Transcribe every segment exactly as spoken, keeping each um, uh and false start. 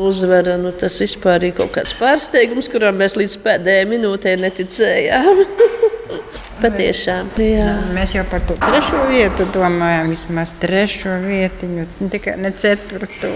Uzvara, nu tas vispār ir kaut kāds pārsteigums, kurām mēs līdz pēdējai minūtei neticējām. Patiešām. Jā. Mēs jau par to trešo vietu domājām, vismaz trešo vietiņu, tikai ne ceturto.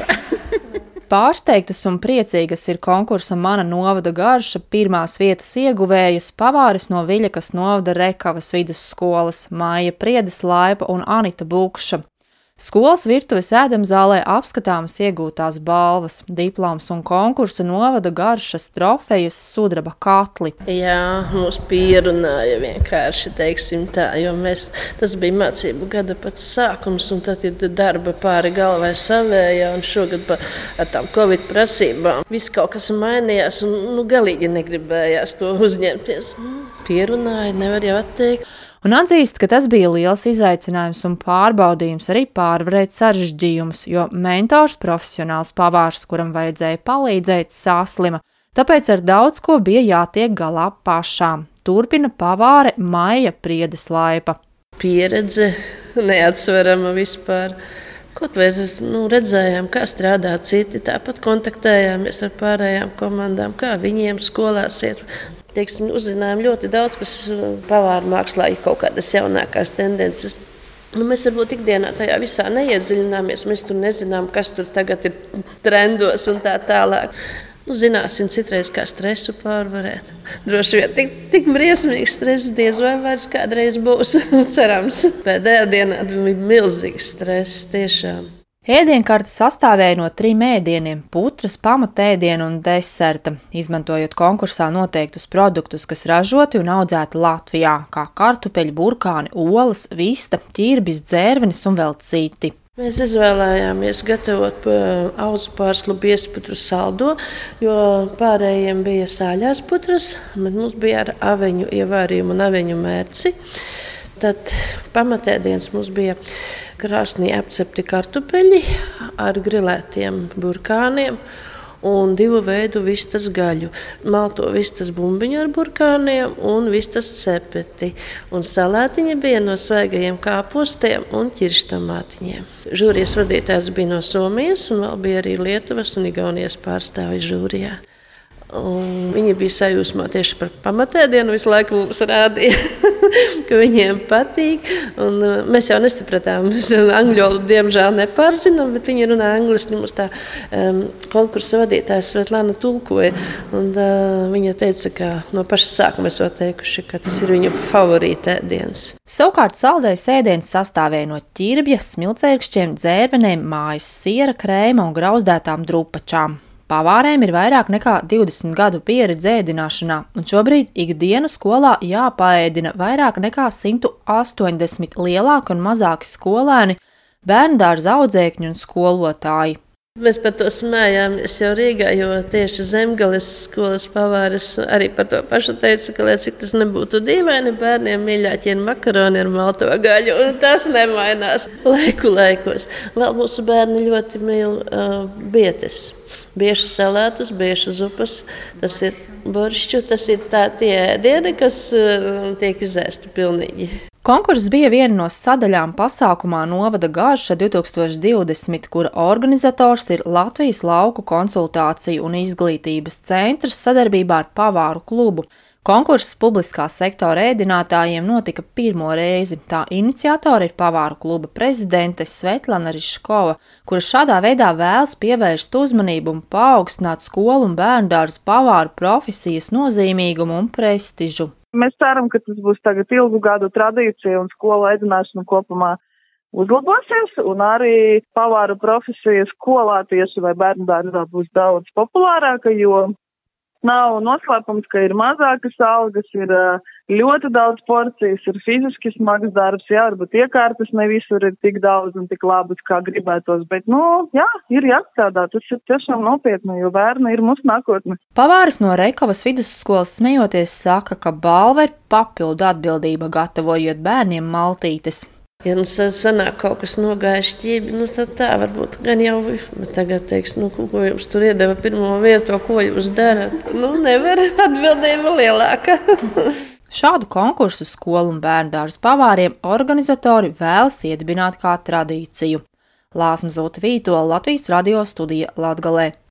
Pārsteigtas un priecīgas ir konkursa Mana novada garša pirmās vietas ieguvējas pavāris no Viļakas novada Rekavas vidusskolas Maija Priedeslaipa un Anita Bukša. Skolas virtuves ēdamzālē apskatāmas iegūtās balvas, diploms un konkursa novada garšas trofejas sudraba katli. Jā, mūs pierunāja vienkārši, teiksim tā, jo mēs, tas bija mācību gada pats sākums, un tad ir darba pāri galvai savējā, un šogad pa, ar tām Covid prasībām viss kaut kas mainījās, un nu, galīgi negribējās to uzņemties. Pierunāja, nevar jau atteikt. Un atzīst, ka tas bija liels izaicinājums un pārbaudījums arī pārvarēt sarežģījumus, jo mentors profesionāls pavārs, kuram vajadzēja palīdzēt, saslima, tāpēc ar daudz ko bija jātiek galā pašām. Turpina pavāre Maija Priedeslaipa. Pieredze neatsverama vispār. Kaut vai nu, redzējām, kā strādā citi, tāpat kontaktējāmies ar pārējām komandām, kā viņiem skolās iet. Teiksim, uzzinājām ļoti daudz, kas pavāru mākslā ir kaut kādas jaunākās tendences. Nu, mēs varbūt ikdienā tajā visā neiedziļināmies, mēs tur nezinām, kas tur tagad ir trendos un tā tālāk. Nu, zināsim citreiz, kā stresu pārvarēt. Droši vien tik, tik briesmīgs stress diez vai vairs kādreiz būs, cerams. Pēdējā dienā bija milzīgs stress tiešām. Ēdienkarte sastāvēja no trim ēdieniem – putras, pamatēdienu un deserta, izmantojot konkursā noteiktus produktus, kas ražoti un audzēti Latvijā, kā kartupeļi, burkāni, olas, vista, ķirbis, dzērvenis un vēl citi. Mēs izvēlējāmies gatavot auzu pārslu biezputru saldo, jo pārējiem bija sāļās putras, bet mums bija ar aveņu ievārījumu un aveņu mērci. Tad pamatēdienas mums bija krāsnī apcepti kartupeļi ar grilētiem burkāniem un divu veidu vistas gaļu. Malto vistas bumbiņu ar burkāniem un vistas cepeti. Un salātiņa bija no svaigajiem kāpostiem un ķirštomātiņiem. Žūrijas vadītājs bija no Somijas un vēl bija arī Lietuvas un Igaunijas pārstāvi žūrijā. Un viņi bija sajūsmā tieši par pamatēdienu, visu laiku mums rādīja, ka viņiem patīk. Un mēs jau nesapratām, mēs angļu diemžēl nepārzinām, bet viņi runā angliski, mums tā um, konkursa vadītājs Svetlana tulkoja. Un uh, viņa teica, ka no paša sākuma esot teikuši, ka tas ir viņu favorīta ēdiens. Savukārt saldējs ēdiens sastāvēja no ķirbja, smilcēkšķiem, dzērvenēm, mājas siera, krēma un grauzdētām drupačām. Pavārēm ir vairāk nekā divdesmit gadu pieredze ēdināšanā, un šobrīd ikdienu skolā jāpaēdina vairāk nekā simt astoņdesmit lielāki un mazāki skolēni, bērndārza audzēkņi un skolotāji. Mēs par to smējāmies jau Rīgā, jo tieši Zemgales skolas pavāris arī par to pašu teica, ka, lai cik tas nebūtu dīvaini, bērniem mīļāķi ir makaroni ar malto gaļu, un tas nemainās laiku laikos. Vēl mūsu bērni ļoti mīl uh, bietes. Biešu salātus, biešu zupas, tas ir boršķu, tas ir tā tie ēdieni, kas uh, tiek izēsti pilnīgi. Konkurss bija viena no sadaļām pasākumā Novada garša divi tūkstoši divdesmit, kura organizators ir Latvijas lauku konsultāciju un izglītības centrs sadarbībā ar Pavāru klubu. Konkurss publiskā sektora ēdinātājiem notika pirmo reizi. Tā iniciatora ir Pavāru kluba prezidente Svetlana Riškova, kura šādā veidā vēlas pievērst uzmanību un paaugstināt skolu un bērndārzu pavāru profesijas nozīmīgumu un prestižu. Mēs ceram, ka tas būs tagad ilgu gadu tradīcija un skolu ēdināšana kopumā uzlabosies, un arī pavāru profesija skolā tieši vai bērndārzā būs daudz populārāka, jo nav noslēpums, ka ir mazākas algas, ir ļoti daudz porcijas, ir fiziski smags darbs, jā, varbūt iekārtas ne visur ir tik daudz un tik labas, kā gribētos, bet, nu, jā, ir jāstrādā, tas ir tiešām nopietni, jo bērni ir mūsu nākotne. Pavāris no Rekavas vidusskolas smejoties saka, ka balva ir papildu atbildība gatavojot bērniem maltītes. Ja nu sanāk kaut kas nogāja šķībi, nu tad tā varbūt gan jau, bet tagad teiks, nu, ko jums tur iedeva pirmo vietu, ko jūs darat? Nu, nevar, atbildība lielāka. Šādu konkursu skolu un bērndārzu pavāriem organizatori vēlas iedibināt kā tradīciju. Lāsma Zota Vītola, Latvijas radio studija Latgalē.